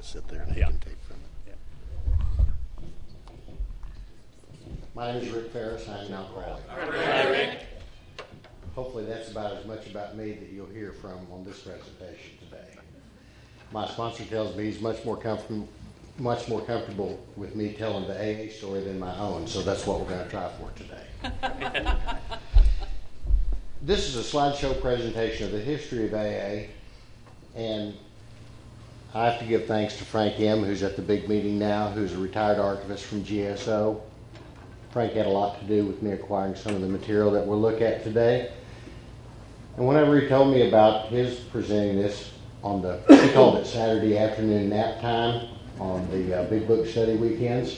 just sit there and they can take from it. My name is Rick Ferris. I'm an alcoholic. Hi, Rick. Hopefully that's about as much about me that you'll hear from on this presentation today. My sponsor tells me he's much more comfortable with me telling the AA story than my own, so that's what we're going to try for today. This is a slideshow presentation of the history of AA, and I have to give thanks to Frank M., who's at the big meeting now, who's a retired archivist from GSO. Frank had a lot to do with me acquiring some of the material that we'll look at today. And whenever he told me about his presenting this on he called it Saturday afternoon nap time on the big book study weekends,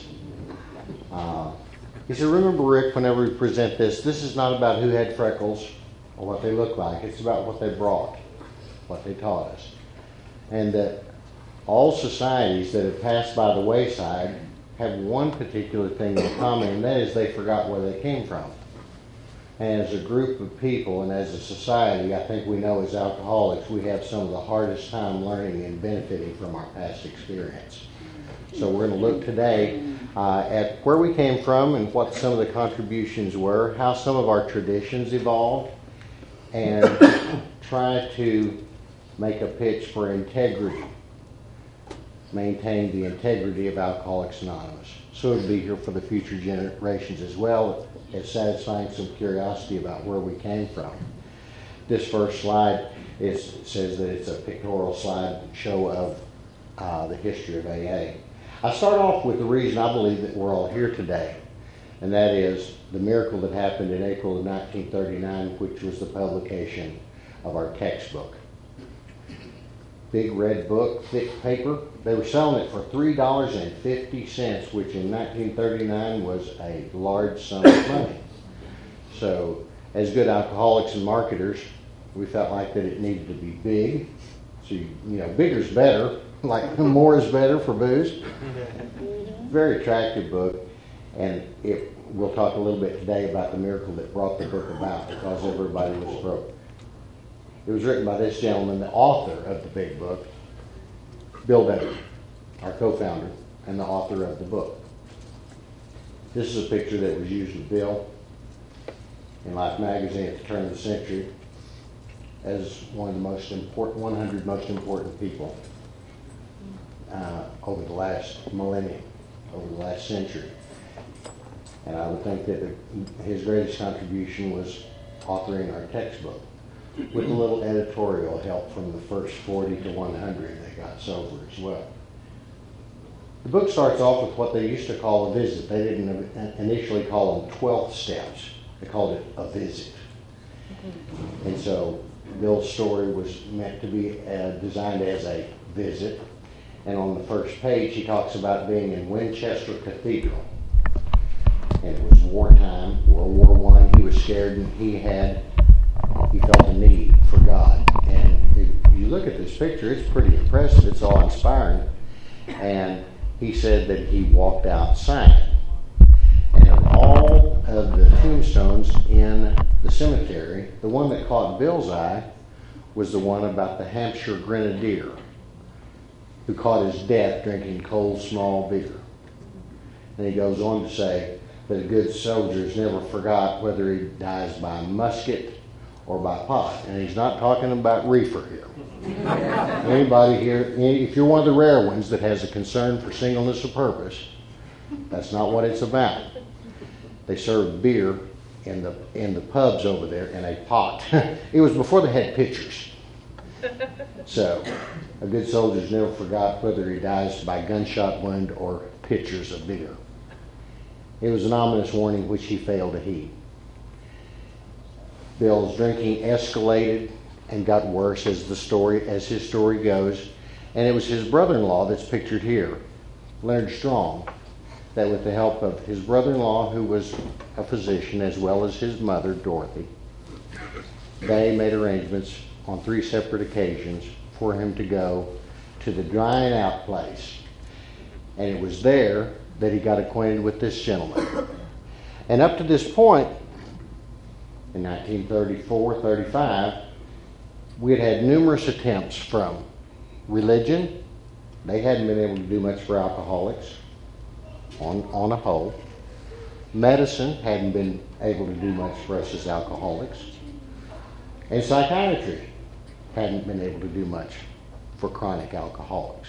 he said, remember, Rick, whenever we present this is not about who had freckles or what they look like. It's about what they brought, what they taught us. And that all societies that have passed by the wayside have one particular thing in common, and that is they forgot where they came from. And as a group of people and as a society, I think we know as alcoholics, we have some of the hardest time learning and benefiting from our past experience. So we're going to look today at where we came from and what some of the contributions were, how some of our traditions evolved, and try to make a pitch for integrity, maintain the integrity of Alcoholics Anonymous. So it'll be here for the future generations as well as satisfying some curiosity about where we came from. This first slide says that it's a pictorial slide show of the history of AA. I start off with the reason I believe that we're all here today, and that is the miracle that happened in April of 1939, which was the publication of our textbook. Big red book, thick paper. They were selling it for $3.50, which in 1939 was a large sum of money. So, as good alcoholics and marketers, we felt like that it needed to be big. So, bigger's better. Like more is better for booze. Very attractive book, and we'll talk a little bit today about the miracle that brought the book about, because everybody was broke. It was written by this gentleman, the author of the big book, Bill Baker, our co-founder and the author of the book. This is a picture that was used with Bill in Life magazine at the turn of the century as one of the 100 most important people over the last millennium, over the last century. And I would think that his greatest contribution was authoring our textbook, with a little editorial help from the first 40 to 100 that got sober as well. The book starts off with what they used to call a visit. They didn't initially call them 12 steps. They called it a visit. And so Bill's story was meant to be designed as a visit. And on the first page, he talks about being in Winchester Cathedral. And it was wartime, World War I. He was scared, and he felt a need for God. And if you look at this picture, it's pretty impressive. It's awe-inspiring. And he said that he walked outside. And of all of the tombstones in the cemetery, the one that caught Bill's eye was the one about the Hampshire Grenadier, who caught his death drinking cold, small beer. And he goes on to say that a good soldier's never forgot whether he dies by musket or by pot. And he's not talking about reefer here. Anybody here, if you're one of the rare ones that has a concern for singleness of purpose, that's not what it's about. They served beer in the pubs over there in a pot. It was before they had pitchers. So, a good soldier's never forgot whether he dies by gunshot wound or pitchers of beer. It was an ominous warning which he failed to heed. Bill's drinking escalated and got worse as his story goes, and it was his brother-in-law that's pictured here, Leonard Strong, that with the help of his brother-in-law, who was a physician, as well as his mother, Dorothy, they made arrangements on 3 separate occasions for him to go to the drying out place. And it was there that he got acquainted with this gentleman. And up to this point, in 1934-35, we had had numerous attempts from religion, They hadn't been able to do much for alcoholics on a whole. Medicine hadn't been able to do much for us as alcoholics. And psychiatry hadn't been able to do much for chronic alcoholics.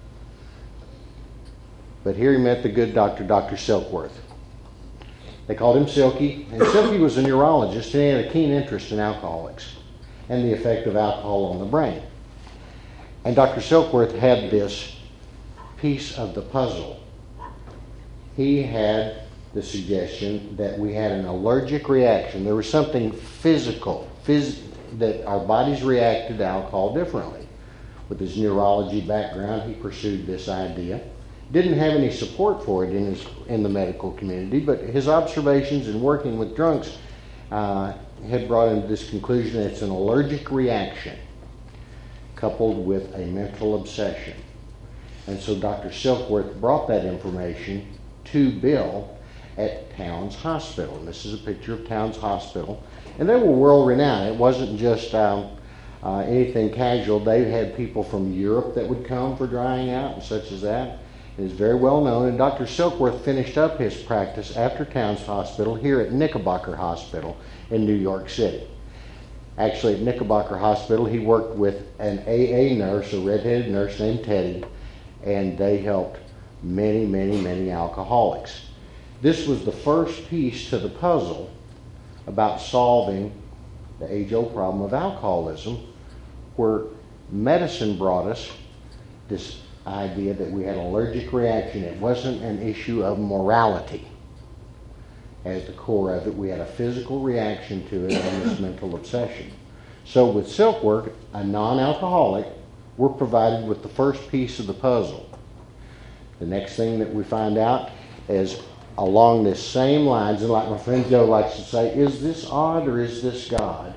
But here he met the good doctor, Dr. Silkworth. They called him Silky, and Silky was a neurologist, and he had a keen interest in alcoholics and the effect of alcohol on the brain. And Dr. Silkworth had this piece of the puzzle. He had the suggestion that we had an allergic reaction. There was something physical, that our bodies reacted to alcohol differently. With his neurology background, he pursued this idea. Didn't have any support for it in the medical community, but his observations in working with drunks had brought him to this conclusion that it's an allergic reaction coupled with a mental obsession. And so Dr. Silkworth brought that information to Bill at Towns Hospital. And this is a picture of Towns Hospital. And they were world-renowned. It wasn't just anything casual. They had people from Europe that would come for drying out and such as that. It is very well known. And Dr. Silkworth finished up his practice after Towns Hospital here at Knickerbocker Hospital in New York City. Actually, at Knickerbocker Hospital, he worked with an AA nurse, a redheaded nurse named Teddy, and they helped many, many, many alcoholics. This was the first piece to the puzzle about solving the age-old problem of alcoholism, where medicine brought us this idea that we had an allergic reaction. It wasn't an issue of morality as the core of it. We had a physical reaction to it and this mental obsession. So with Silkworth, a non-alcoholic, we're provided with the first piece of the puzzle. The next thing that we find out is along this same lines, and like my friend Joe likes to say, is this odd or is this God?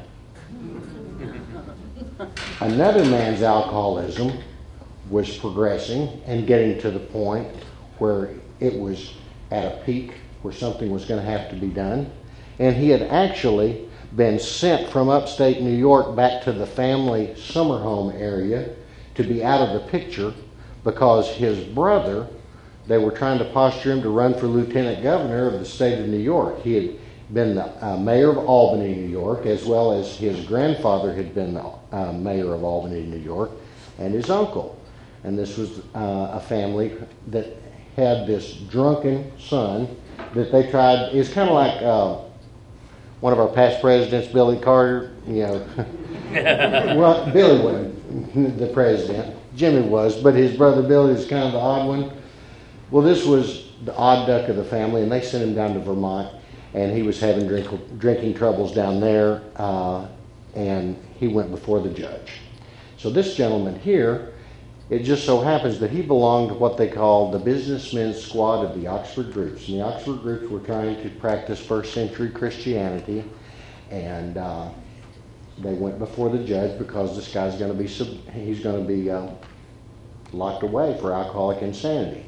Another man's alcoholism was progressing and getting to the point where it was at a peak where something was going to have to be done. And he had actually been sent from upstate New York back to the family summer home area to be out of the picture because his brother, they were trying to posture him to run for lieutenant governor of the state of New York. He had been the mayor of Albany, New York, as well as his grandfather had been the mayor of Albany, New York, and his uncle. And this was a family that had this drunken son that they tried. It's kind of like one of our past presidents, Billy Carter. You know, well, Billy wasn't the president. Jimmy was, but his brother Billy was kind of the odd one. Well, this was the odd duck of the family, and they sent him down to Vermont, and he was having drinking troubles down there, and he went before the judge. So this gentleman here, it just so happens that he belonged to what they called the businessmen's squad of the Oxford groups. And the Oxford groups were trying to practice first century Christianity, and they went before the judge because this guy's going to be locked away for alcoholic insanity.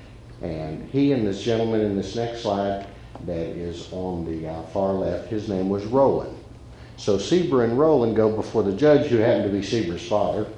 And he and this gentleman in this next slide that is on the far left, his name was Roland. So Sieber and Roland go before the judge, who happened to be Sieber's father,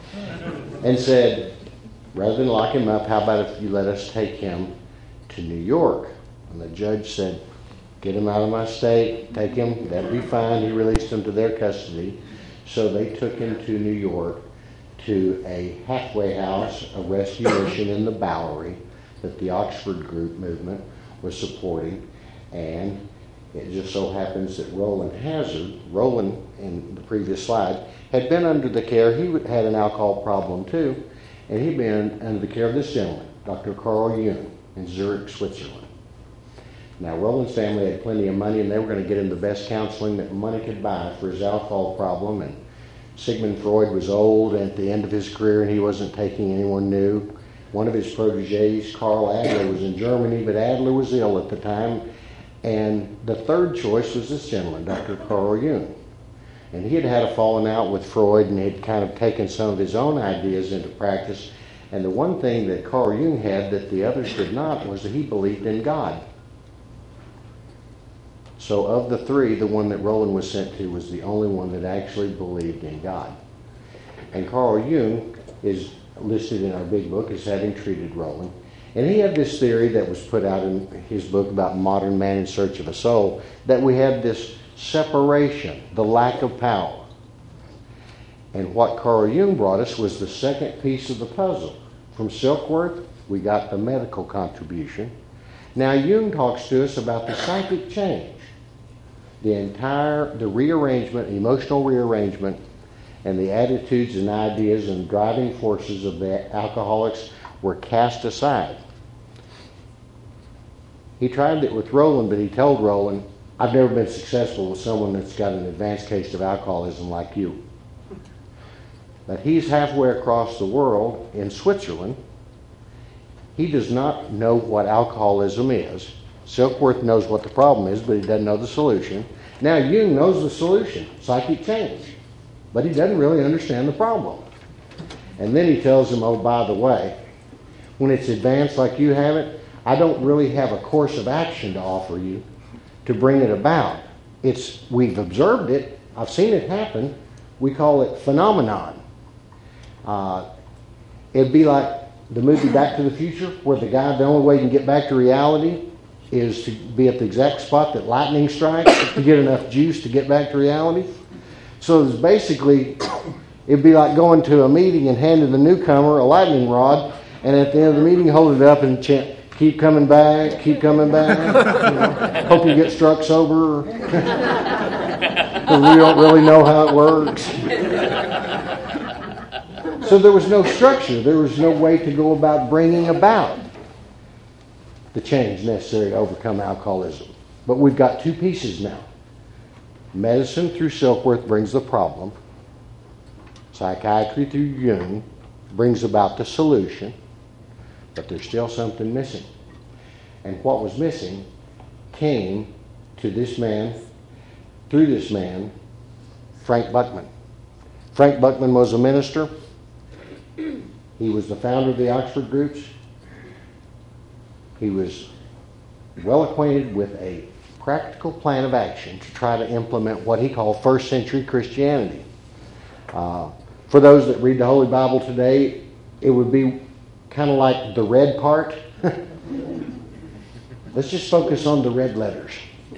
and said, rather than lock him up, how about if you let us take him to New York? And the judge said, get him out of my state, take him, that'd be fine. He released him to their custody. So they took him to New York to a halfway house, a rescue mission in the Bowery that the Oxford group movement was supporting. And it just so happens that Roland Hazard, Roland in the previous slide, had been under the care, he had an alcohol problem too, and he'd been under the care of this gentleman, Dr. Carl Jung, in Zurich, Switzerland. Now, Roland's family had plenty of money, and they were going to get him the best counseling that money could buy for his alcohol problem, and Sigmund Freud was old and at the end of his career, and he wasn't taking anyone new. One of his proteges, Karl Adler, was in Germany, but Adler was ill at the time, and the third choice was this gentleman, Dr. Carl Jung. And he had had a falling out with Freud and had kind of taken some of his own ideas into practice. And the one thing that Carl Jung had that the others did not was that he believed in God. So of the three, the one that Roland was sent to was the only one that actually believed in God. And Carl Jung is listed in our big book as having treated Roland. And he had this theory that was put out in his book about modern man in search of a soul, that we have this separation, the lack of power. And what Carl Jung brought us was the second piece of the puzzle. From Silkworth, we got the medical contribution. Now Jung talks to us about the psychic change, the rearrangement, emotional rearrangement, and the attitudes and ideas and driving forces of the alcoholics were cast aside. He tried it with Roland, but he told Roland, I've never been successful with someone that's got an advanced case of alcoholism like you. But he's halfway across the world in Switzerland. He does not know what alcoholism is. Silkworth knows what the problem is, but he doesn't know the solution. Now Jung knows the solution, psychic change, but he doesn't really understand the problem. And then he tells him, oh, by the way, when it's advanced like you have it, I don't really have a course of action to offer you to bring it about. We've observed it. I've seen it happen. We call it phenomenon. It'd be like the movie Back to the Future, where the only way he can get back to reality is to be at the exact spot that lightning strikes to get enough juice to get back to reality. So it's basically, it'd be like going to a meeting and handing the newcomer a lightning rod, and at the end of the meeting, hold it up and chant, keep coming back, keep coming back. Hope you get struck sober. Because we don't really know how it works. So there was no structure. There was no way to go about bringing about the change necessary to overcome alcoholism. But we've got two pieces now. Medicine through Silkworth brings the problem. Psychiatry through Jung brings about the solution. But there's still something missing. And what was missing came to this man, through this man, Frank Buchman. Frank Buchman was a minister. He was the founder of the Oxford groups. He was well acquainted with a practical plan of action to try to implement what he called first century Christianity. For those that read the Holy Bible today, it would be kind of like the red part. Let's just focus on the red letters.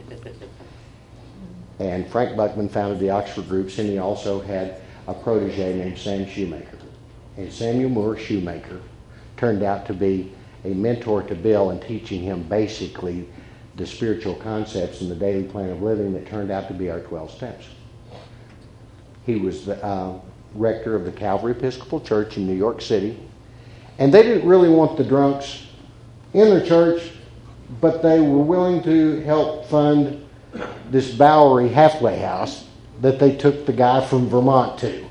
And Frank Buchman founded the Oxford groups, and he also had a protege named Sam Shoemaker. And Samuel Moore Shoemaker turned out to be a mentor to Bill in teaching him basically the spiritual concepts and the daily plan of living that turned out to be our 12 steps. He was the rector of the Calvary Episcopal Church in New York City. And they didn't really want the drunks in their church, but they were willing to help fund this Bowery halfway house that they took the guy from Vermont to.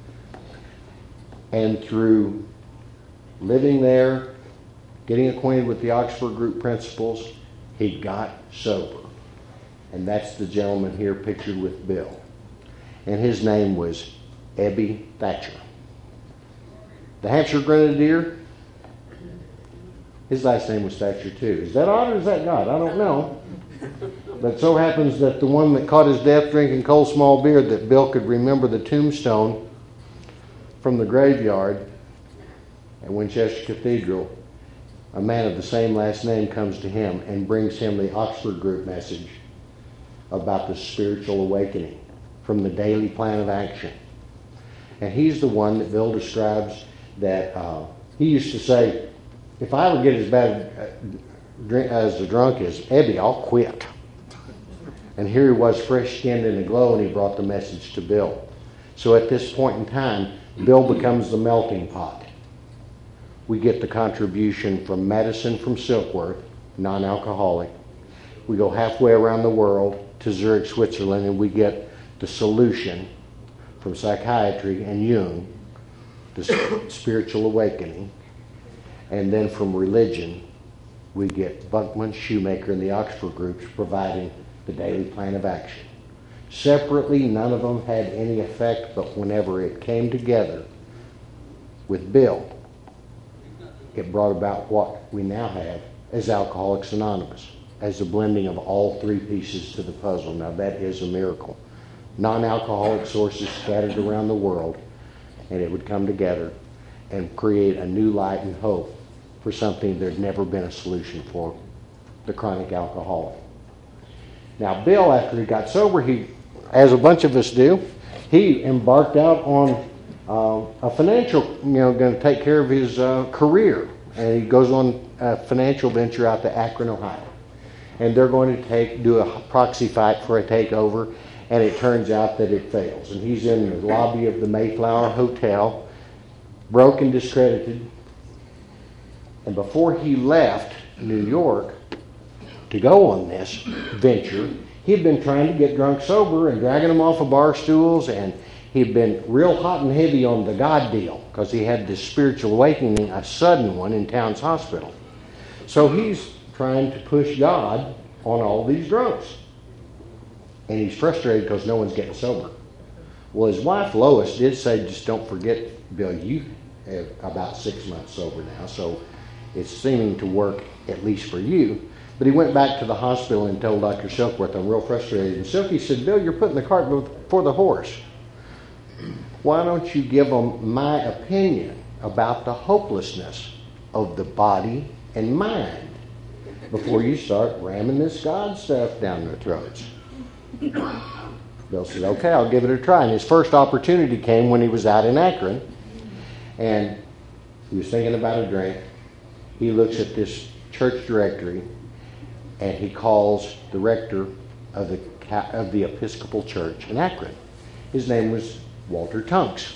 And through living there, getting acquainted with the Oxford group principles, he got sober. And that's the gentleman here pictured with Bill. And his name was Ebby Thatcher. The Hampshire Grenadier, his last name was Thatcher too. Is that odd or is that God? I don't know. But it so happens that the one that caught his death drinking cold small beer, that Bill could remember the tombstone from the graveyard at Winchester Cathedral, a man of the same last name comes to him and brings him the Oxford group message about the spiritual awakening from the daily plan of action. And he's the one that Bill describes that he used to say, if I ever get as bad as a drunk as Ebby, I'll quit. And here he was, fresh-skinned and aglow, and he brought the message to Bill. So at this point in time, Bill becomes the melting pot. We get the contribution from medicine from Silkworth, non-alcoholic. We go halfway around the world to Zurich, Switzerland, and we get the solution from psychiatry and Jung, the spiritual awakening. And then from religion, we get Buchman, Shoemaker, and the Oxford groups providing the daily plan of action. Separately, none of them had any effect, but whenever it came together with Bill, it brought about what we now have as Alcoholics Anonymous, as a blending of all three pieces to the puzzle. Now that is a miracle. Non-alcoholic sources scattered around the world, and it would come together. and create a new light and hope for something there'd never been a solution for, the chronic alcoholic. Now, Bill, after he got sober, he, as a bunch of us do, he embarked out on a financial, going to take care of his career. And he goes on a financial venture out to Akron, Ohio. And they're going to do a proxy fight for a takeover, and it turns out that it fails. And he's in the lobby of the Mayflower Hotel, broke and discredited. And before he left New York to go on this venture, he'd been trying to get drunk sober and dragging them off of bar stools, and he'd been real hot and heavy on the God deal because he had this spiritual awakening, a sudden one, in Towns Hospital. So he's trying to push God on all these drunks. And he's frustrated because no one's getting sober. Well, his wife Lois did say, just don't forget, Bill, you have about 6 months sober now, so it's seeming to work at least for you. But he went back to the hospital and told Dr. Silkworth, I'm real frustrated. And Silky said, Bill, you're putting the cart before the horse. Why don't you give them my opinion about the hopelessness of the body and mind before you start ramming this God stuff down their throats? Bill said, okay, I'll give it a try. And his first opportunity came when he was out in Akron, and he was thinking about a drink. He looks at this church directory, and he calls the rector of the Episcopal Church in Akron. His name was Walter Tunks.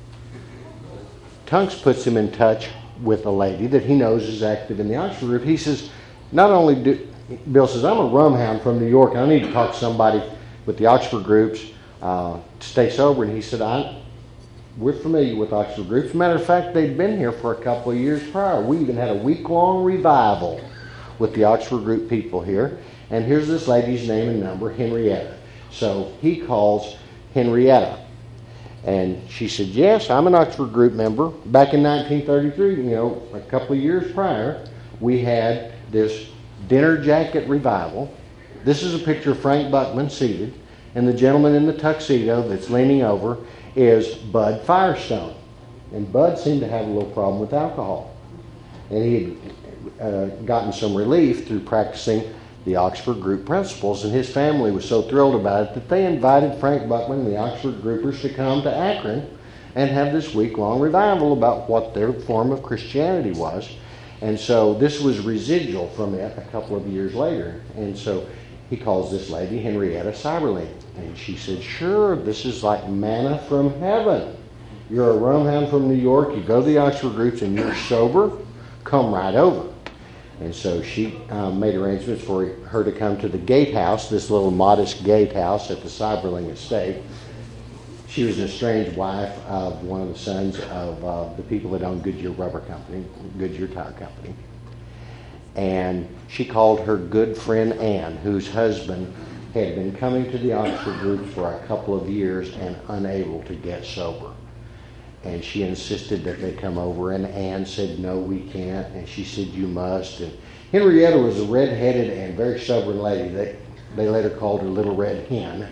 Tunks puts him in touch with a lady that he knows is active in the Oxford group. He says, Bill says, I'm a rum hound from New York. I need to talk to somebody with the Oxford groups to stay sober. And he said, we're familiar with Oxford groups. As a matter of fact, they'd been here for a couple of years prior. We even had a week-long revival with the Oxford group people here. And here's this lady's name and number, Henrietta. So he calls Henrietta. And she said, yes, I'm an Oxford group member. Back in 1933, a couple of years prior, we had this dinner jacket revival. This is a picture of Frank Buckman seated, and the gentleman in the tuxedo that's leaning over is Bud Firestone. And Bud seemed to have a little problem with alcohol. And he had gotten some relief through practicing the Oxford group principles, and his family was so thrilled about it that they invited Frank Buckman and the Oxford groupers to come to Akron and have this week-long revival about what their form of Christianity was. And so this was residual from it a couple of years later. And so he calls this lady Henrietta Seiberling. And she said, sure, this is like manna from heaven. You're a rum hound from New York, you go to the Oxford groups and you're sober, come right over. And so she made arrangements for her to come to the gatehouse, this little modest gatehouse at the Seiberling estate. She was an estranged wife of one of the sons of the people that owned Goodyear Rubber Company, Goodyear Tire Company. And she called her good friend Ann, whose husband had been coming to the Oxford group for a couple of years and unable to get sober. And she insisted that they come over, and Ann said, no, we can't. And she said, you must. And Henrietta was a red-headed and very stubborn lady. They later called her Little Red Hen.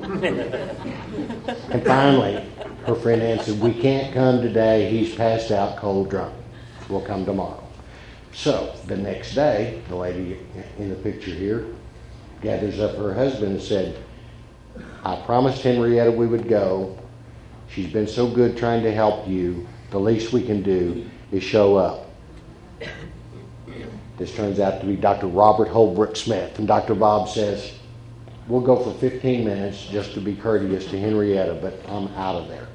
And finally, her friend Ann said, we can't come today. He's passed out cold drunk. We'll come tomorrow. So the next day, the lady in the picture here gathers up her husband and said, I promised Henrietta we would go. She's been so good trying to help you. The least we can do is show up. This turns out to be Dr. Robert Holbrook Smith. And Dr. Bob says, we'll go for 15 minutes just to be courteous to Henrietta, but I'm out of there.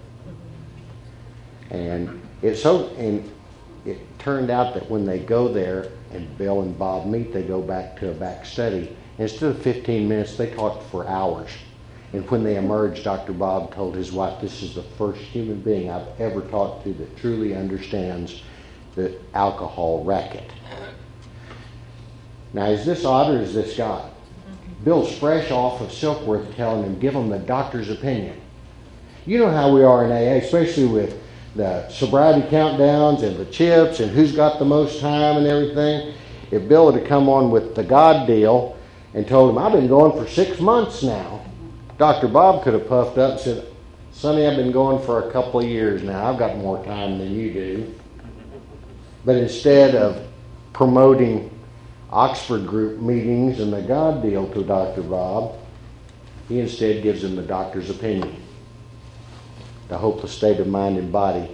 And it turned out that when they go there and Bill and Bob meet, they go back to a back study. Instead of 15 minutes, they talked for hours. And when they emerged, Dr. Bob told his wife, this is the first human being I've ever talked to that truly understands the alcohol racket. Now, is this odd or is this God? Bill's fresh off of Silkworth telling him, give him the doctor's opinion. You know how we are in AA, especially with the sobriety countdowns and the chips and who's got the most time and everything. If Bill had come on with the God deal and told him, I've been going for 6 months now, Dr. Bob could have puffed up and said, Sonny, I've been going for a couple of years now. I've got more time than you do. But instead of promoting Oxford group meetings and the God deal to Dr. Bob, he instead gives him the doctor's opinion, the hopeless state of mind and body.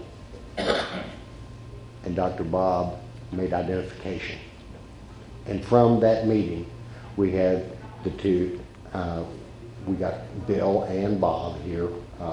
And Dr. Bob made identification. And from that meeting, we had the two, we got Bill and Bob here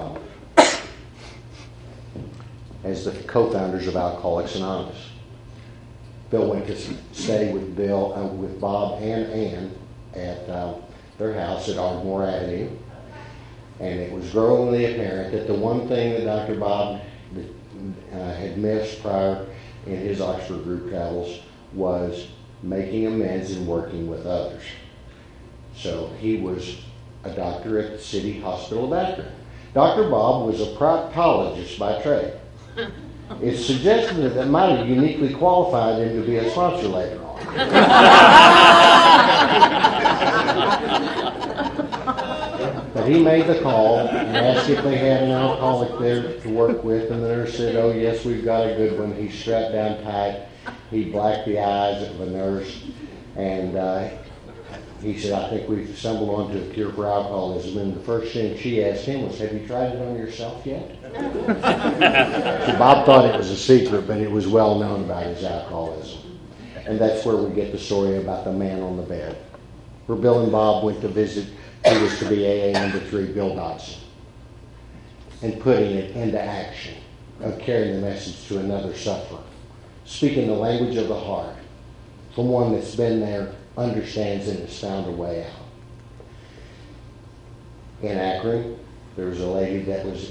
as the co-founders of Alcoholics Anonymous. Bill went to stay with with Bob and Ann at their house at Ardmore Avenue. And it was growingly apparent that the one thing that Dr. Bob had missed prior in his Oxford group travels was making amends and working with others. So he was a doctor at the City Hospital of Akron. Dr. Bob was a proctologist by trade. It's suggested that might have uniquely qualified him to be a sponsor later on. But he made the call and asked if they had an alcoholic there to work with, and the nurse said, "Oh yes, we've got a good one." He strapped down tight. He blacked the eyes of the nurse, and he said, "I think we've stumbled onto a cure for alcoholism." And the first thing she asked him was, "Have you tried it on yourself yet?" So Bob thought it was a secret, but it was well known about his alcoholism. And that's where we get the story about the man on the bed, where Bill and Bob went to visit who was to be AA number 3, Bill Dodson, and putting it into action of carrying the message to another sufferer, speaking the language of the heart from one that's been there, understands, and has found a way out. In Akron, there was a lady that was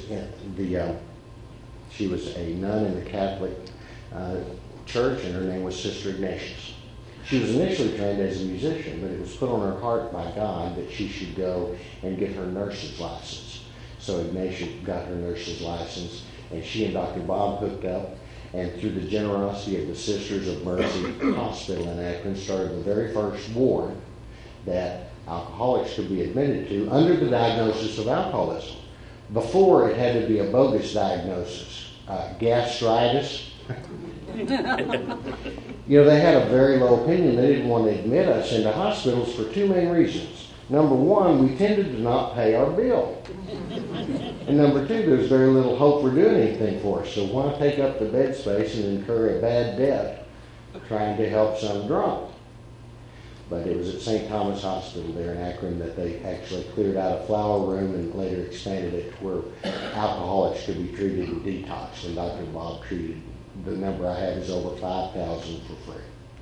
she was a nun in the Catholic church, and her name was Sister Ignatius. She was initially trained as a musician, but it was put on her heart by God that she should go and get her nurse's license. So Ignatius got her nurse's license, and she and Dr. Bob hooked up, and through the generosity of the Sisters of Mercy Hospital in Akron, started the very first ward that alcoholics could be admitted to under the diagnosis of alcoholism. Before, it had to be a bogus diagnosis, gastritis. You know, they had a very low opinion. They didn't want to admit us into hospitals for two main reasons. Number one, we tended to not pay our bill. And number two, there's very little hope for doing anything for us. So why take up the bed space and incur a bad debt trying to help some drunk? But it was at St. Thomas Hospital there in Akron that they actually cleared out a flower room and later expanded it to where alcoholics could be treated in detox. And Dr. Bob treated, the number I have is over 5,000 for free.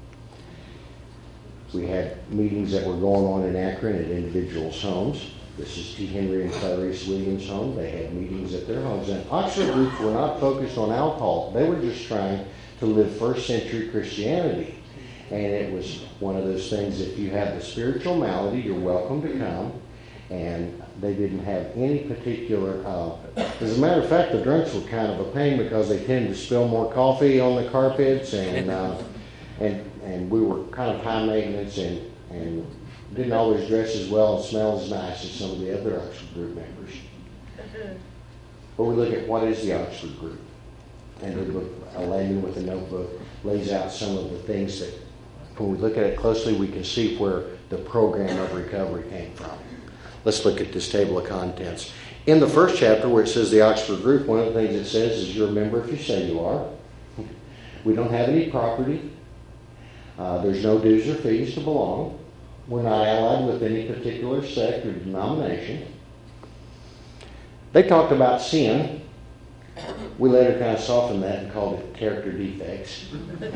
We had meetings that were going on in Akron at individuals' homes. This is T. Henry and Clarice Williams' home. They had meetings at their homes. And Oxford groups were not focused on alcohol. They were just trying to live first century Christianity. And it was one of those things, if you have the spiritual malady, you're welcome to come. And they didn't have any particular, as a matter of fact, the drunks were kind of a pain because they tended to spill more coffee on the carpets, and we were kind of high maintenance and didn't always dress as well and smell as nice as some of the other Oxford group members. But we look at what is the Oxford group. And the book, Landon with a notebook, lays out some of the things that, when we look at it closely, we can see where the program of recovery came from. Let's look at this table of contents. In the first chapter where it says the Oxford group, one of the things it says is you're a member if you say you are. We don't have any property. There's no dues or fees to belong. We're not allied with any particular sect or denomination. They talked about sin. We later kind of softened that and called it character defects.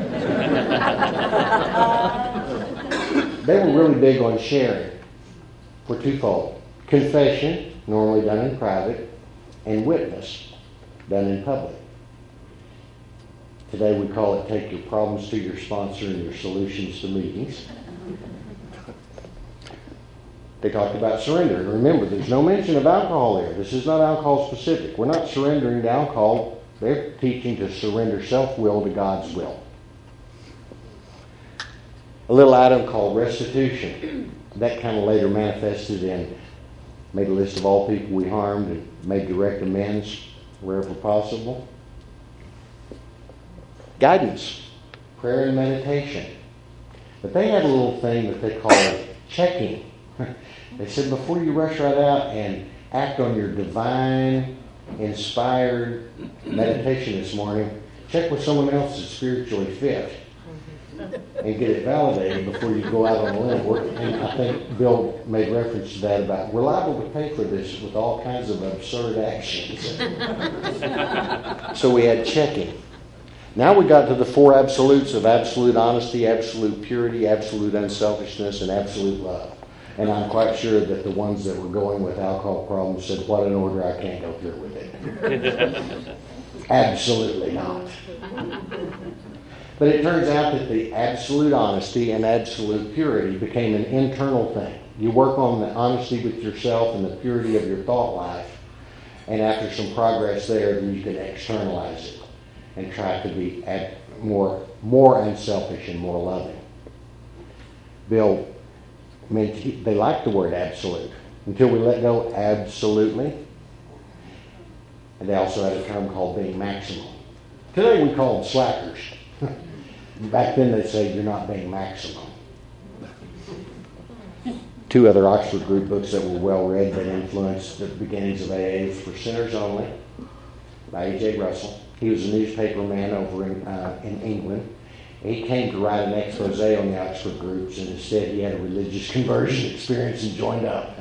They were really big on sharing for twofold. Confession, normally done in private, and witness, done in public. Today we call it take your problems to your sponsor and your solutions to meetings. They talked about surrender. And remember, there's no mention of alcohol there. This is not alcohol specific. We're not surrendering to alcohol. They're teaching to surrender self-will to God's will. A little item called restitution. That kind of later manifested in made a list of all people we harmed and made direct amends wherever possible. Guidance, prayer and meditation. But they had a little thing that they called checking. They said before you rush right out and act on your divine, inspired meditation this morning, check with someone else that's spiritually fit and get it validated before you go out on a limb. And I think Bill made reference to that about we're liable to pay for this with all kinds of absurd actions. So we had checking. Now we got to the four absolutes of absolute honesty, absolute purity, absolute unselfishness, and absolute love. And I'm quite sure that the ones that were going with alcohol problems said, what an order, I can't go through with it. Absolutely not. But it turns out that the absolute honesty and absolute purity became an internal thing. You work on the honesty with yourself and the purity of your thought life, and after some progress there, then you can externalize it and try to be more unselfish and more loving. Bill, they like the word absolute. Until we let go absolutely. And they also had a term called being maximal. Today we call them slackers. Back then they'd say you're not being maximal. Two other Oxford Group books that were well read that influenced the beginnings of AA for Sinners Only by A.J. Russell. He was a newspaper man over in England. He came to write an expose on the Oxford groups, and instead he had a religious conversion experience and joined up.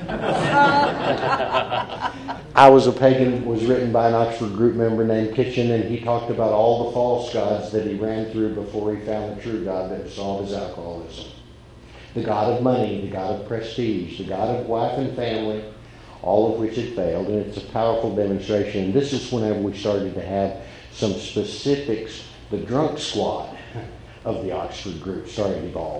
I Was a Pagan was written by an Oxford group member named Kitchen, and he talked about all the false gods that he ran through before he found the true God that would solve his alcoholism. The god of money, the god of prestige, the god of wife and family, all of which had failed, and it's a powerful demonstration. And this is whenever we started to have some specifics. The drunk squad of the Oxford group started to evolve.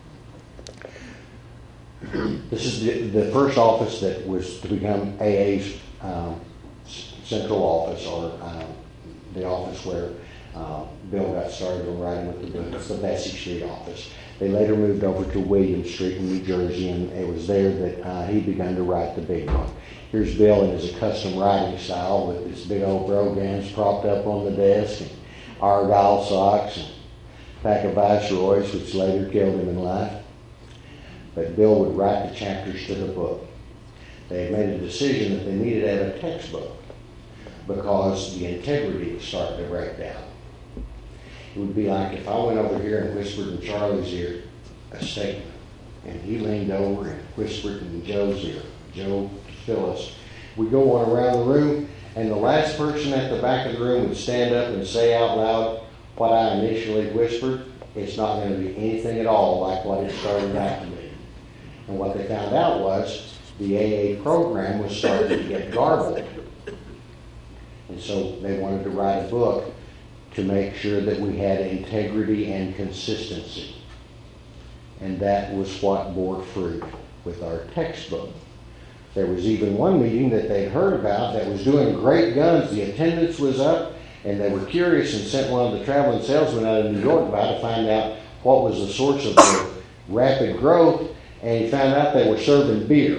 This is the first office that was to become AA's central office, or the office where Bill got started on writing with the book. It's the Vesey Street office. They later moved over to William Street in New Jersey, and it was there that he began to write the big one. Here's Bill in his custom writing style with his big old brogans propped up on the desk, and Argyle socks, and a pack of Viceroys, which later killed him in life. But Bill would write the chapters to the book. They made a decision that they needed to have a textbook because the integrity was starting to break down. It would be like if I went over here and whispered in Charlie's ear a statement, and he leaned over and whispered in Joe's ear, Joe Phyllis. We'd go on around the room, and the last person at the back of the room would stand up and say out loud what I initially whispered. It's not going to be anything at all like what it started out to be. And what they found out was the AA program was starting to get garbled. And so they wanted to write a book to make sure that we had integrity and consistency. And that was what bore fruit with our textbook. There was even one meeting that they'd heard about that was doing great guns. The attendance was up, and they were curious and sent one of the traveling salesmen out of New York by to find out what was the source of their rapid growth, and he found out they were serving beer.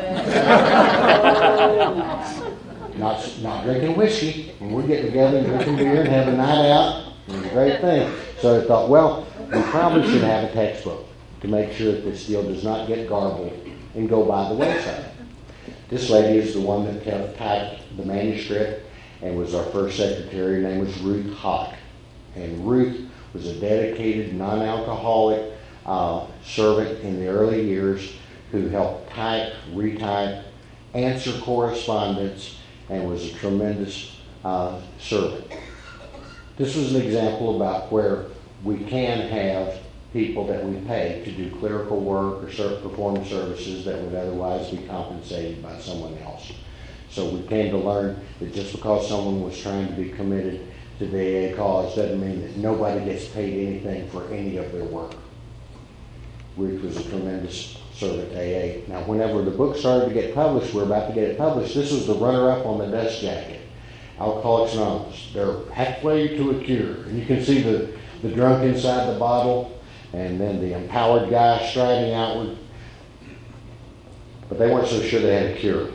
Not drinking whiskey. And we're getting together and drinking beer and having a night out. It was a great thing. So I thought, well, we probably should have a textbook to make sure that this deal does not get garbled and go by the wayside. This lady is the one that typed the manuscript and was our first secretary. Her name was Ruth Hawk. And Ruth was a dedicated, non-alcoholic servant in the early years who helped type, retype, answer correspondence, and was a tremendous servant. This was an example about where we can have people that we pay to do clerical work or perform services that would otherwise be compensated by someone else. So we came to learn that just because someone was trying to be committed to the AA cause doesn't mean that nobody gets paid anything for any of their work. Ruth was a tremendous servant to AA. Now, whenever the book started to get published, we're about to get it published, this was the runner-up on the dust jacket. Alcoholics Anonymous. They're halfway to a cure. And you can see the drunk inside the bottle, and then the empowered guy striding outward. But they weren't so sure they had a cure.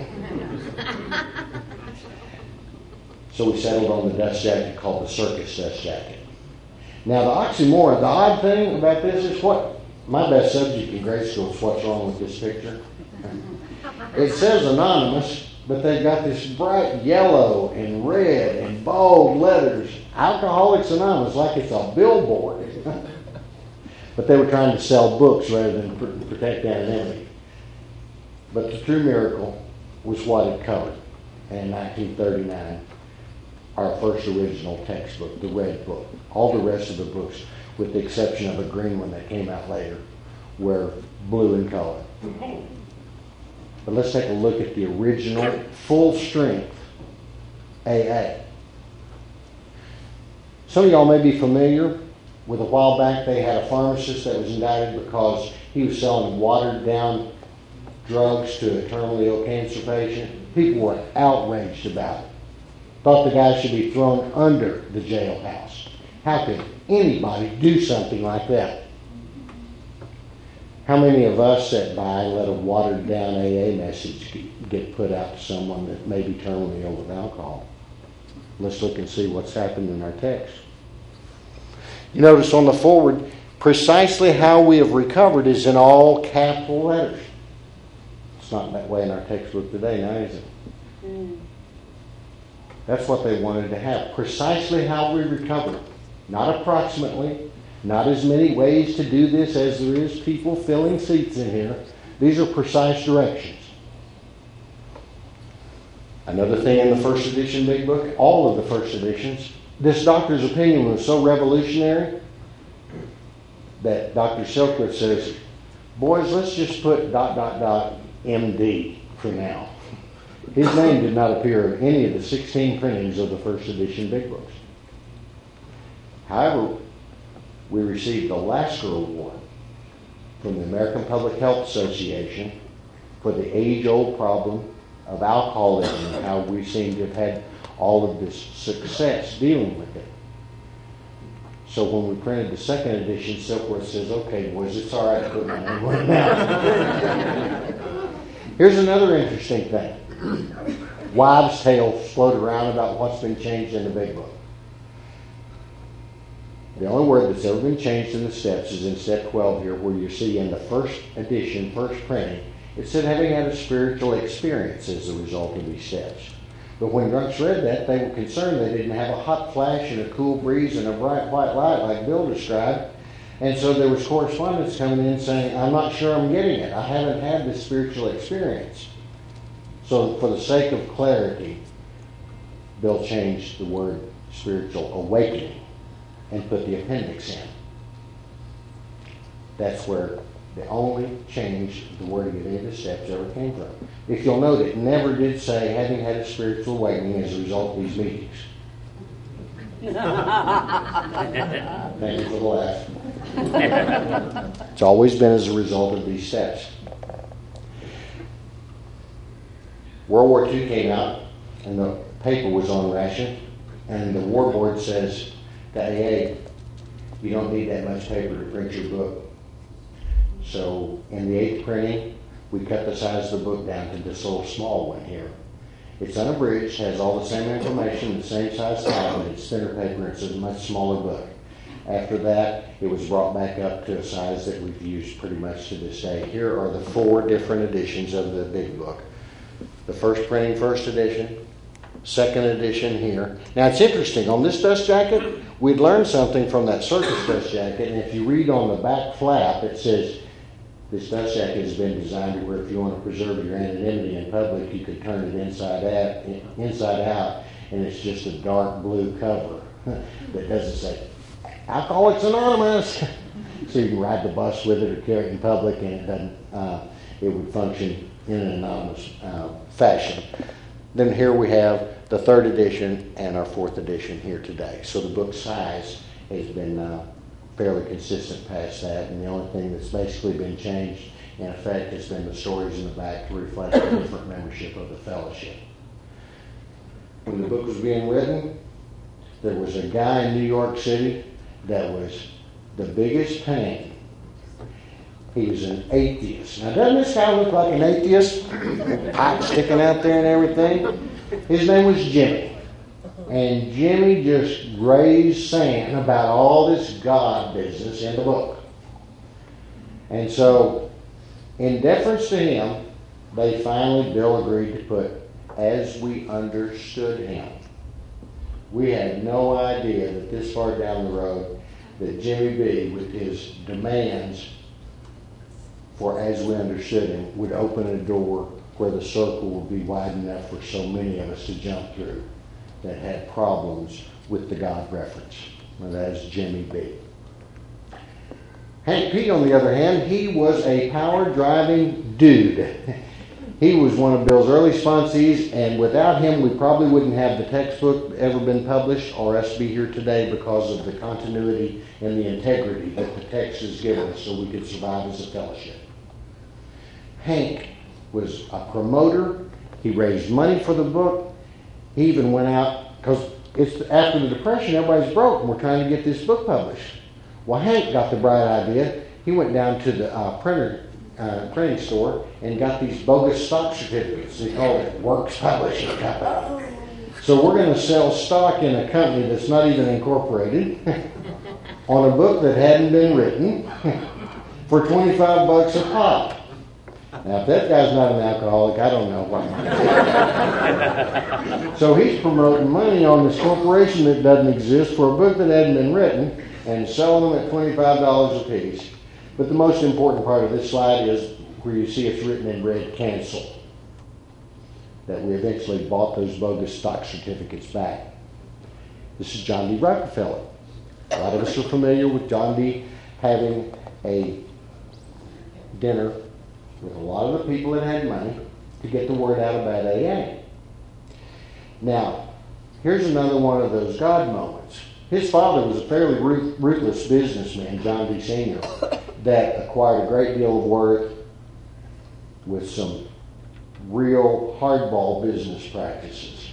So we settled on the dust jacket called the circus dust jacket. Now the oxymoron, the odd thing about this is what my best subject in grade school is what's wrong with this picture. It says anonymous, but they've got this bright yellow and red and bold letters, Alcoholics Anonymous, like it's a billboard. But they were trying to sell books rather than protect anonymity. But the true miracle was what it covered. And in 1939, our first original textbook, the Red Book. All the rest of the books, with the exception of a green one that came out later, were blue in color. But let's take a look at the original full-strength AA. Some of y'all may be familiar with a while back they had a pharmacist that was indicted because he was selling watered-down drugs to a terminally ill cancer patient. People were outraged about it. Thought the guy should be thrown under the jailhouse. How could anybody do something like that? How many of us sat by and let a watered-down AA message get put out to someone that may be terminally ill with alcohol? Let's look and see what's happened in our text. You notice on the forward, precisely how we have recovered is in all capital letters. It's not that way in our textbook today, now is it? That's what they wanted to have. Precisely how we recovered. Not approximately. Not as many ways to do this as there is people filling seats in here. These are precise directions. Another thing in the first edition Big Book, all of the first editions, this doctor's opinion was so revolutionary that Dr. Silkworth says, boys, let's just put ... MD for now. His name did not appear in any of the 16 printings of the first edition Big Books. However, we received the Lasker Award from the American Public Health Association for the age-old problem of alcoholism and how we seem to have had all of this success dealing with it. So when we printed the second edition, Silkworth says, okay, boys, it's all right to put my name on it now. Here's another interesting thing. Wives' tales float around about what's been changed in the Big Book. The only word that's ever been changed in the steps is in step 12 here, where you see in the first edition, first printing, it said having had a spiritual experience as a result of these steps. But when drunks read that, they were concerned they didn't have a hot flash and a cool breeze and a bright white light like Bill described. And so there was correspondence coming in saying, I'm not sure I'm getting it. I haven't had this spiritual experience. So for the sake of clarity, Bill changed the word spiritual awakening and put the appendix in. That's where the only change the wording of any of the steps ever came from. If you'll note, it never did say having had a spiritual awakening as a result of these meetings. Thank you for the laugh. It's always been as a result of these steps. World War II came out, and the paper was on ration, and the War Board says to AA, you don't need that much paper to print your book. So in the 8th printing, we cut the size of the book down to this little small one here. It's unabridged, has all the same information, the same size file, but it's thinner paper, and it's a much smaller book. After that, it was brought back up to a size that we've used pretty much to this day. Here are the 4 different editions of the Big Book. The first printing, first edition, second edition here. Now it's interesting, on this dust jacket, we'd learned something from that circus dust jacket, and if you read on the back flap, it says, this dust jacket has been designed to where if you want to preserve your anonymity in public, you could turn it inside out, and it's just a dark blue cover that doesn't say, Alcoholics Anonymous. So you can ride the bus with it or carry it in public, and it doesn't. It would function in an anonymous fashion. Then here we have the 3rd edition and our 4th edition here today. So the book size has been fairly consistent past that, and the only thing that's basically been changed in effect has been the stories in the back to reflect the different membership of the fellowship. When the book was being written, there was a guy in New York City that was the biggest pain He was an atheist. Now, doesn't this guy look like an atheist? Pipe sticking out there and everything. His name was Jimmy. And Jimmy just raised sand about all this God business in the book. And so, in deference to him, Bill agreed to put, as we understood him. We had no idea that this far down the road, that Jimmy B, with his demands for as we understood him, would open a door where the circle would be wide enough for so many of us to jump through that had problems with the God reference. And that's Jimmy B. Hank P, on the other hand, he was a power-driving dude. He was one of Bill's early sponsees, and without him, we probably wouldn't have the textbook ever been published or us be here today because of the continuity and the integrity that the text has given us so we could survive as a fellowship. Hank was a promoter. He raised money for the book. He even went out, because it's after the Depression, everybody's broke, and we're trying to get this book published. Well, Hank got the bright idea. He went down to the printing store and got these bogus stock certificates. They called it Works Publishing Company. So we're going to sell stock in a company that's not even incorporated on a book that hadn't been written for $25 a pop. Now, if that guy's not an alcoholic, I don't know what. So he's promoting money on this corporation that doesn't exist for a book that hadn't been written and selling them at $25 a piece. But the most important part of this slide is where you see it's written in red, cancel. That we eventually bought those bogus stock certificates back. This is John D. Rockefeller. A lot of us are familiar with John D. having a dinner with a lot of the people that had money to get the word out about AA. Now, here's another one of those God moments. His father was a fairly ruthless businessman, John D. Sr., that acquired a great deal of worth with some real hardball business practices.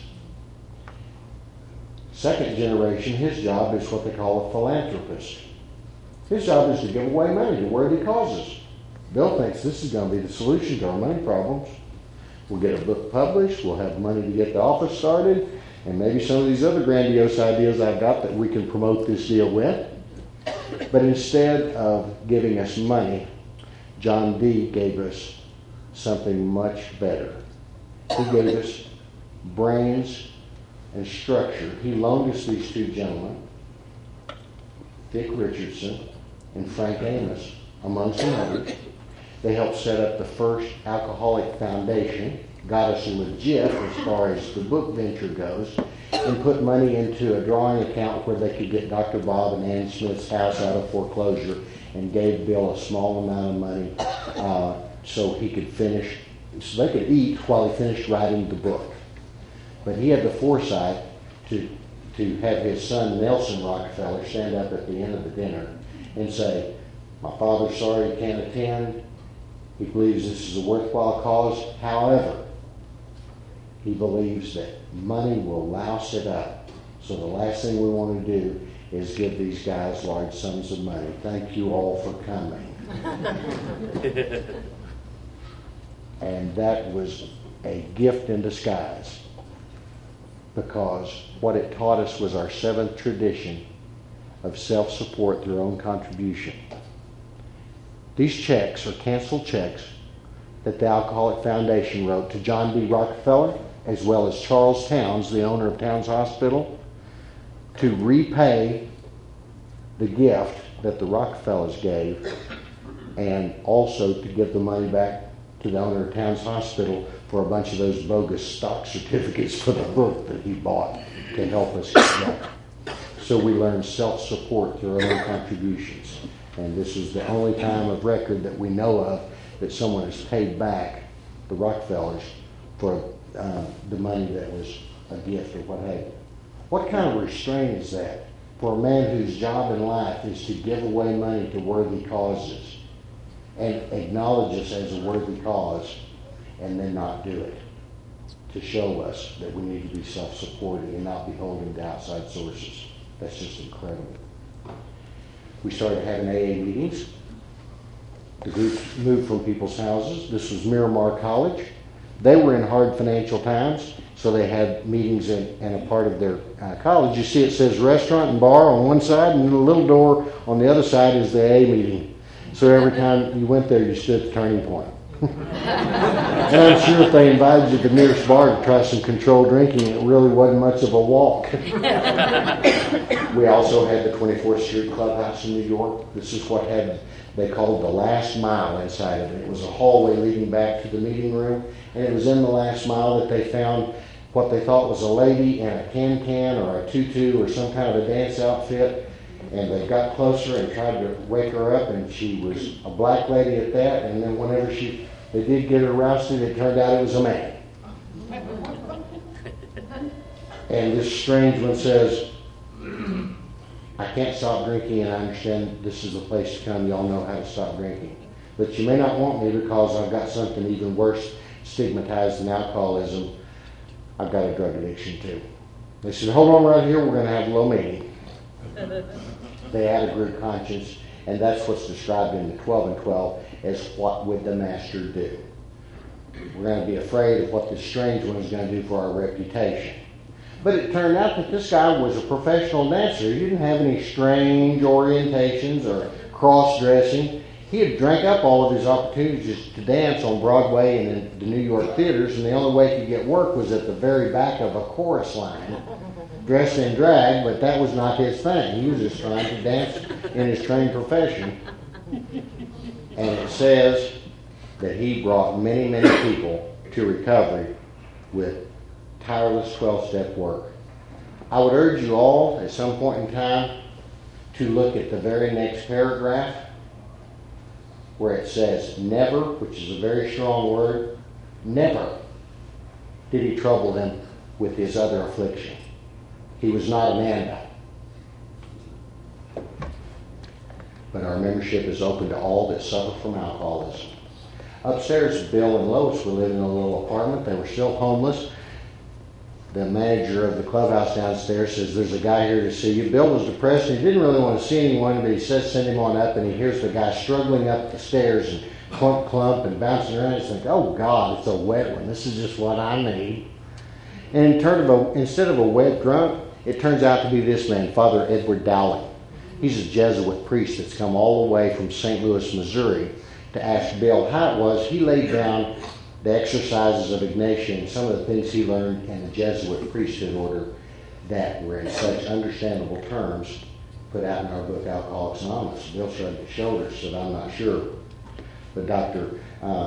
Second generation, his job is what they call a philanthropist. His job is to give away money to worthy causes. Bill thinks this is going to be the solution to our money problems. We'll get a book published, we'll have money to get the office started, and maybe some of these other grandiose ideas I've got that we can promote this deal with. But instead of giving us money, John D. gave us something much better. He gave us brains and structure. He loaned us these two gentlemen, Dick Richardson and Frank Amos, among some others. They helped set up the first Alcoholic Foundation, got us legit as far as the book venture goes, and put money into a drawing account where they could get Dr. Bob and Ann Smith's house out of foreclosure, and gave Bill a small amount of money so he could finish, so they could eat while he finished writing the book. But he had the foresight to have his son Nelson Rockefeller stand up at the end of the dinner and say, "My father's sorry he can't attend. He believes this is a worthwhile cause. However, he believes that money will louse it up. So the last thing we want to do is give these guys large sums of money. Thank you all for coming." And that was a gift in disguise, because what it taught us was our seventh tradition of self-support through own contribution. These checks are canceled checks that the Alcoholic Foundation wrote to John D. Rockefeller, as well as Charles Towns, the owner of Towns Hospital, to repay the gift that the Rockefellers gave, and also to give the money back to the owner of Towns Hospital for a bunch of those bogus stock certificates for the book that he bought to help us get going. So we learned self-support through our own contributions. And this is the only time of record that we know of that someone has paid back the Rockefellers for the money that was a gift or what have you. What kind of restraint is that for a man whose job in life is to give away money to worthy causes and acknowledge us as a worthy cause and then not do it, to show us that we need to be self-supporting and not be holding to outside sources? That's just incredible. We started having AA meetings. The groups moved from people's houses. This was Miramar College. They were in hard financial times, so they had meetings in a part of their college. You see it says restaurant and bar on one side, and the little door on the other side is the A meeting. So every time you went there, you stood at the turning point. And I'm sure if they invited you to the nearest bar to try some controlled drinking, it really wasn't much of a walk. We also had the 24th Street Clubhouse in New York. This is what they called the last mile inside of it. It was a hallway leading back to the meeting room, and it was in the last mile that they found what they thought was a lady in a can or a tutu or some kind of a dance outfit. And they got closer and tried to wake her up, and she was a black lady at that. And then whenever they did get her rousted, it turned out it was a man. And this strange one says, I can't stop drinking, and I understand this is the place to come. Y'all know how to stop drinking. But you may not want me because I've got something even worse, stigmatized than alcoholism. I've got a drug addiction too. They said, hold on right here, we're going to have a little meeting. They had a group conscience, and that's what's described in the 12 and 12 as what would the master do. We're going to be afraid of what this strange one is going to do for our reputation. But it turned out that this guy was a professional dancer. He didn't have any strange orientations or cross-dressing. He had drank up all of his opportunities to dance on Broadway and in the New York theaters, and the only way he could get work was at the very back of a chorus line, dressed in drag, but that was not his thing. He was just trying to dance in his trained profession. And it says that he brought many, many people to recovery with tireless 12-step work. I would urge you all at some point in time to look at the very next paragraph where it says, never, which is a very strong word, never did he trouble them with his other affliction. He was not Amanda. But our membership is open to all that suffer from alcoholism. Upstairs, Bill and Lois were living in a little apartment. They were still homeless. The manager of the clubhouse downstairs says, there's a guy here to see you. Bill was depressed and he didn't really want to see anyone, but he says send him on up, and he hears the guy struggling up the stairs and clump and bouncing around. He's like, oh God, it's a wet one. This is just what I need. And instead of a wet drunk, it turns out to be this man, Father Edward Dowling. He's a Jesuit priest that's come all the way from St. Louis, Missouri to ask Bill how it was. He laid down the exercises of Ignatian, some of the things he learned in the Jesuit priesthood order that were in such understandable terms put out in our book, Alcoholics Anonymous. Bill shrugged his shoulders, said, I'm not sure. But Dr.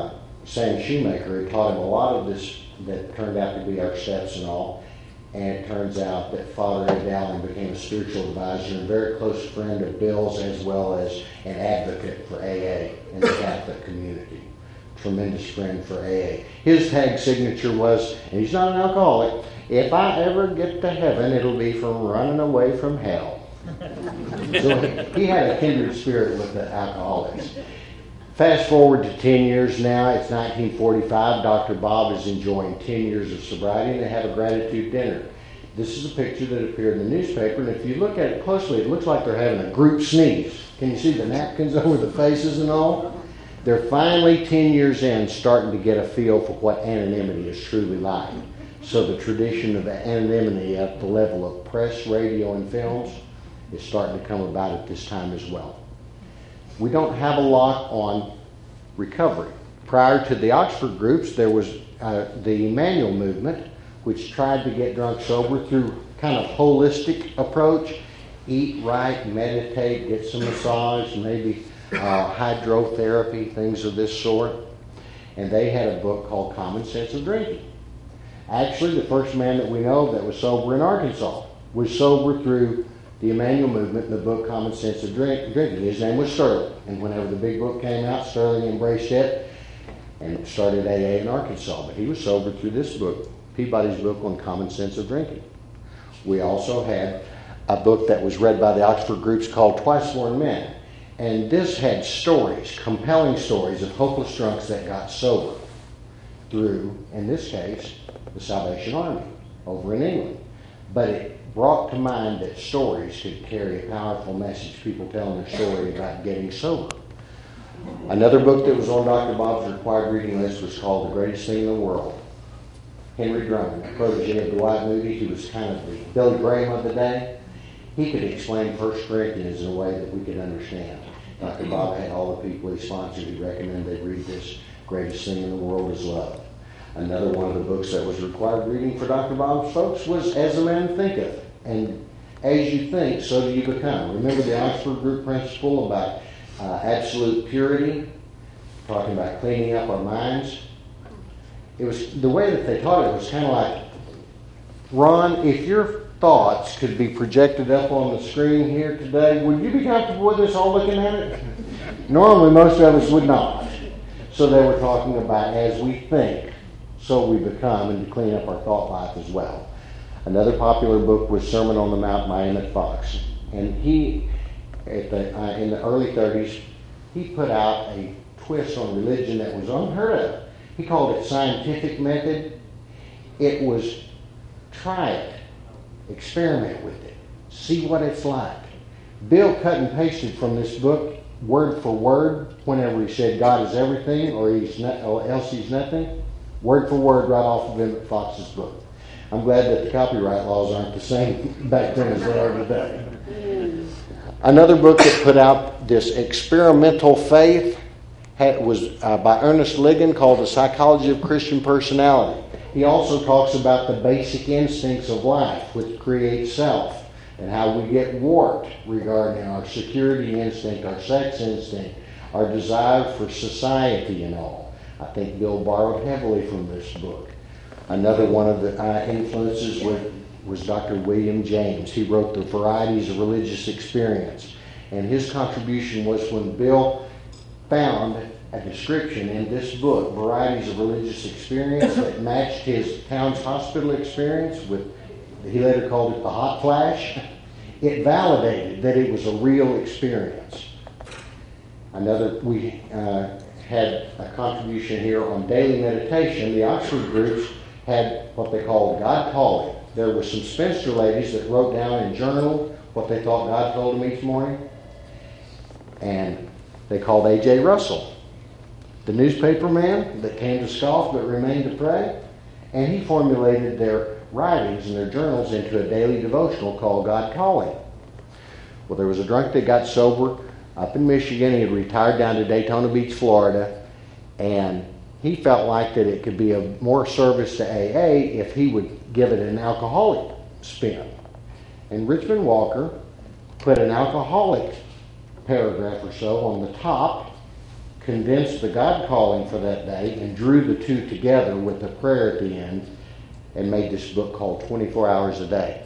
Sam Shoemaker had taught him a lot of this that turned out to be our steps and all. And it turns out that Father Ed Dowling became a spiritual advisor and a very close friend of Bill's, as well as an advocate for AA in the Catholic community. Tremendous friend for AA. His tag signature was, and he's not an alcoholic, if I ever get to heaven, it'll be from running away from hell. So he had a kindred spirit with the alcoholics. Fast forward to 10 years now, it's 1945. Dr. Bob is enjoying 10 years of sobriety, and they have a gratitude dinner. This is a picture that appeared in the newspaper, and if you look at it closely, it looks like they're having a group sneeze. Can you see the napkins over the faces and all? They're finally 10 years in starting to get a feel for what anonymity is truly like. So the tradition of anonymity at the level of press, radio, and films is starting to come about at this time as well. We don't have a lot on recovery. Prior to the Oxford groups, there was the Emmanuel movement, which tried to get drunk sober through kind of holistic approach. Eat right, meditate, get some massage, maybe hydrotherapy, things of this sort. And they had a book called Common Sense of Drinking. Actually, the first man that we know that was sober in Arkansas was sober through the Emmanuel movement in the book Common Sense of Drinking. His name was Sterling. And whenever the big book came out, Sterling embraced it and started AA in Arkansas. But he was sober through this book, Peabody's book on Common Sense of Drinking. We also had a book that was read by the Oxford groups called Twice Born Men. And this had stories, compelling stories of hopeless drunks that got sober through, in this case, the Salvation Army over in England. But it brought to mind that stories could carry a powerful message, people telling their story about getting sober. Another book that was on Dr. Bob's required reading list was called The Greatest Thing in the World. Henry Drummond, a protege of Dwight Moody, he was kind of the Billy Graham of the day. He could explain 1 Corinthians in a way that we could understand. Dr. Bob had all the people he sponsored who recommended they read this. Greatest Thing in the World is Love. Another one of the books that was required reading for Dr. Bob's folks was As a Man Thinketh. And as you think, so do you become. Remember the Oxford Group principle about absolute purity, talking about cleaning up our minds? It was the way that they taught it was kind of like, Ron, if your thoughts could be projected up on the screen here today, would you be comfortable with us all looking at it? Normally, most of us would not. So they were talking about as we think, so we become, and to clean up our thought life as well. Another popular book was Sermon on the Mount by Emmett Fox. And he, in the early 30s, he put out a twist on religion that was unheard of. He called it scientific method. It was try it, experiment with it, see what it's like. Bill cut and pasted from this book word for word whenever he said God is everything or else he's nothing. Word for word right off of Emmett Fox's book. I'm glad that the copyright laws aren't the same back then as they are today. Another book that put out this experimental faith was by Ernest Ligon called The Psychology of Christian Personality. He also talks about the basic instincts of life, which create self, and how we get warped regarding our security instinct, our sex instinct, our desire for society and all. I think Bill borrowed heavily from this book. Another one of the influences was Dr. William James. He wrote The Varieties of Religious Experience. And his contribution was when Bill found a description in this book, Varieties of Religious Experience, that matched his Towns Hospital experience with, he later called it the hot flash. It validated that it was a real experience. We had a contribution here on daily meditation. The Oxford groups had what they called God Calling. There were some spinster ladies that wrote down in journal what they thought God told them each morning. And they called A.J. Russell, the newspaper man that came to scoff but remained to pray. And he formulated their writings and their journals into a daily devotional called God Calling. Well, there was a drunk that got sober up in Michigan. He had retired down to Daytona Beach, Florida. And he felt like that it could be of more service to AA if he would give it an alcoholic spin. And Richmond Walker put an alcoholic paragraph or so on the top, condensed the God Calling for that day, and drew the two together with a prayer at the end, and made this book called 24 Hours a Day.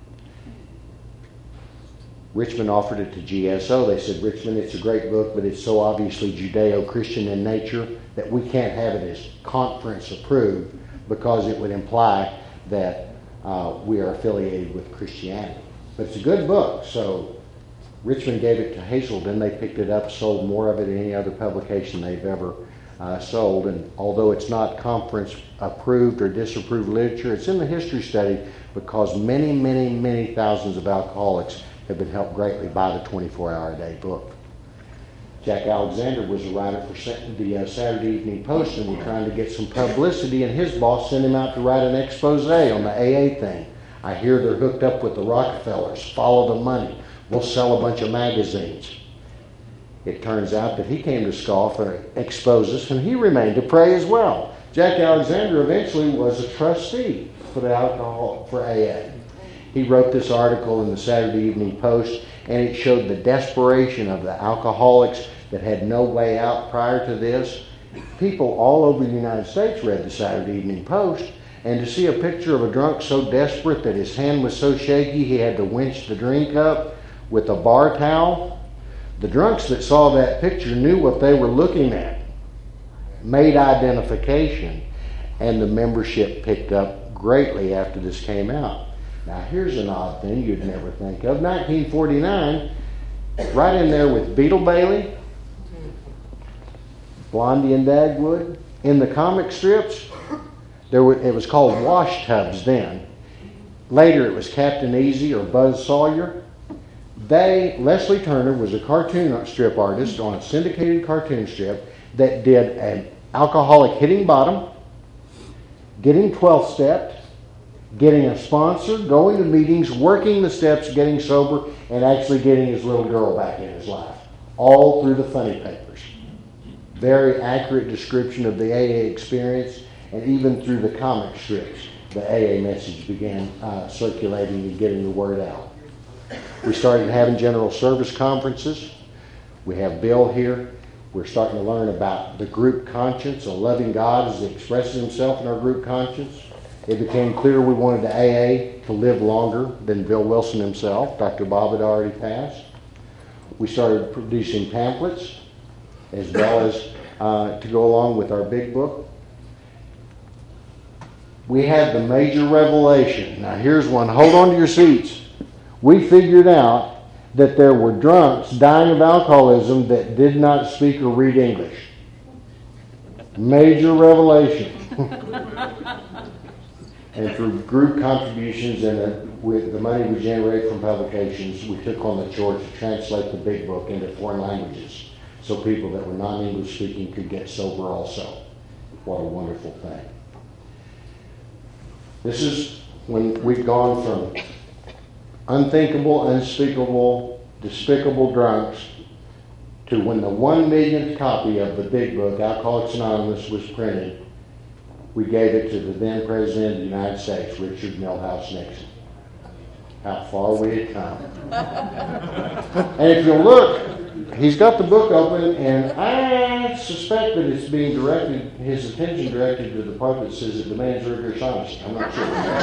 Richmond offered it to GSO. They said, Richmond, it's a great book, but it's so obviously Judeo-Christian in nature that we can't have it as conference approved because it would imply that we are affiliated with Christianity. But it's a good book, so Richmond gave it to Hazelden. They picked it up, sold more of it than any other publication they've ever sold. And although it's not conference approved or disapproved literature, it's in the history study because many, many, many thousands of alcoholics have been helped greatly by the 24-hour-a-day book. Jack Alexander was a writer for the Saturday Evening Post, and we're trying to get some publicity, and his boss sent him out to write an expose on the AA thing. I hear they're hooked up with the Rockefellers. Follow the money. We'll sell a bunch of magazines. It turns out that he came to scoff and expose us, and he remained to pray as well. Jack Alexander eventually was a trustee for AA. He wrote this article in the Saturday Evening Post, and it showed the desperation of the alcoholics that had no way out prior to this. People all over the United States read the Saturday Evening Post, and to see a picture of a drunk so desperate that his hand was so shaky he had to winch the drink up with a bar towel, the drunks that saw that picture knew what they were looking at, made identification, and the membership picked up greatly after this came out. Now, here's an odd thing you'd never think of. 1949, right in there with Beetle Bailey, Blondie and Dagwood, in the comic strips, it was called Wash Tubs then. Later, it was Captain Easy or Buzz Sawyer. Leslie Turner was a cartoon strip artist on a syndicated cartoon strip that did an alcoholic hitting bottom, getting 12-stepped, getting a sponsor, going to meetings, working the steps, getting sober, and actually getting his little girl back in his life. All through the funny papers. Very accurate description of the AA experience, and even through the comic strips, the AA message began circulating and getting the word out. We started having general service conferences. We have Bill here. We're starting to learn about the group conscience, a loving God as he expresses himself in our group conscience. It became clear we wanted the AA to live longer than Bill Wilson himself. Dr. Bob had already passed. We started producing pamphlets as well as to go along with our big book. We had the major revelation. Now here's one. Hold on to your seats. We figured out that there were drunks dying of alcoholism that did not speak or read English. Major revelation. And through group contributions and with the money we generated from publications, we took on the chore to translate the big book into foreign languages so people that were non-English speaking could get sober also. What a wonderful thing. This is when we've gone from unthinkable, unspeakable, despicable drunks to when the 1 millionth copy of the big book, Alcoholics Anonymous, was printed. We gave it to the then President of the United States, Richard Milhouse Nixon. How far we had come. And if you look, he's got the book open, and I suspect that it's being directed, his attention directed to the part that says it demands rigorous honesty. I'm not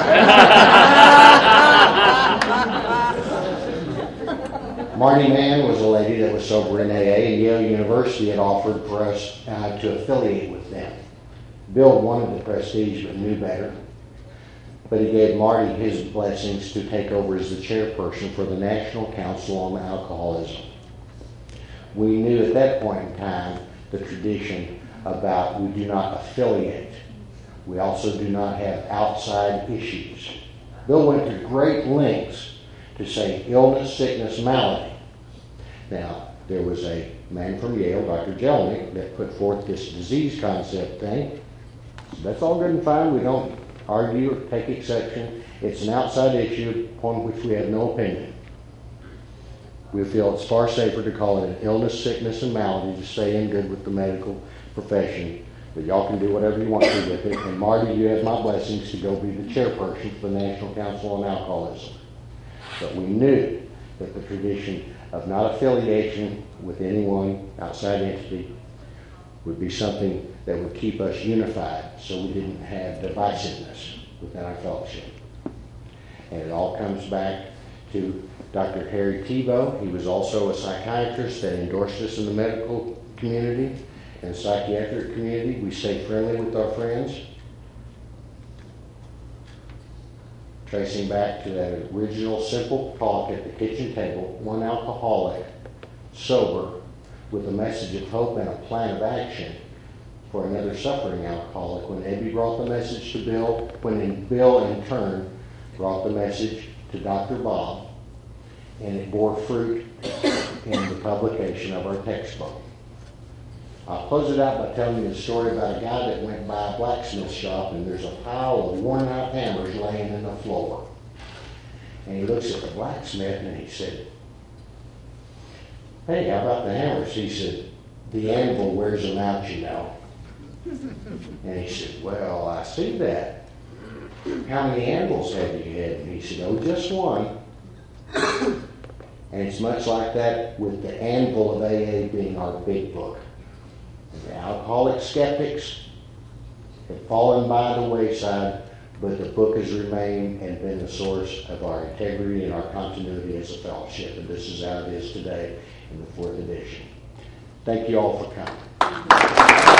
sure. Marty Mann was a lady that was sober in AA, and Yale University had offered for us to affiliate with them. Bill wanted the prestige but knew better. But he gave Marty his blessings to take over as the chairperson for the National Council on Alcoholism. We knew at that point in time the tradition about we do not affiliate. We also do not have outside issues. Bill went to great lengths to say illness, sickness, malady. Now, there was a man from Yale, Dr. Jelenic, that put forth this disease concept thing. That's all good and fine. We don't argue or take exception. It's an outside issue upon which we have no opinion. We feel it's far safer to call it an illness, sickness, and malady to stay in good with the medical profession. But y'all can do whatever you want to with it. And Marty, you have my blessings to go be the chairperson for the National Council on Alcoholism. But we knew that the tradition of not affiliation with any one outside entity would be something that would keep us unified so we didn't have divisiveness within our fellowship. And it all comes back to Dr. Harry Tebow. He was also a psychiatrist that endorsed us in the medical community and psychiatric community. We stay friendly with our friends. Tracing back to that original simple talk at the kitchen table, one alcoholic, sober, with a message of hope and a plan of action for another suffering alcoholic. When Abby brought the message to Bill, when Bill in turn brought the message to Dr. Bob, and it bore fruit in the publication of our textbook. I'll close it out by telling you a story about a guy that went by a blacksmith shop, and there's a pile of worn out hammers laying in the floor. And he looks at the blacksmith and he said, "Hey, how about the hammers?" He said, "The anvil wears them out, you know." And he said, "Well, I see that. How many anvils have you had?" And he said, "Oh, just one." And it's much like that with the anvil of AA being our big book. The alcoholic skeptics have fallen by the wayside, but the book has remained and been the source of our integrity and our continuity as a fellowship. And this is how it is today in the 4th edition. Thank you all for coming.